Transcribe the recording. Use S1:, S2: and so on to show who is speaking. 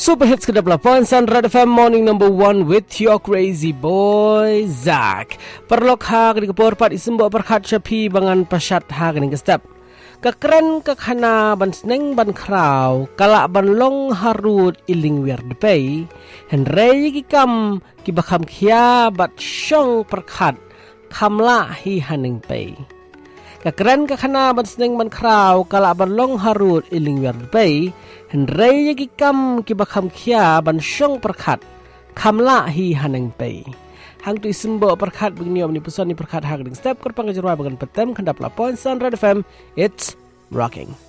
S1: Super Hits ke-8 Sunrise FM Morning number 1 with your crazy boy Zach. Perlok ha kini keporpat isembo perkat syapi bangan pasyat ha kini kestep. Kekeren kekhana ban seneng ban kraw kalak ban long harut iling wer depay. Henrei kikam kibakam kia bat syong perkat kamla hi haning pay. Kekeren kekhana ban seneng ban kraw kalak ban long harut iling wer depay. Henrei kikam kibakam kia ban syong perkat kamla hi haning pay. Hang tu isembo perkat begniom ni pesan ni perkat hang ding step kerpang jerwa bagan petem kendap lapon Sunrise FM. It's rocking.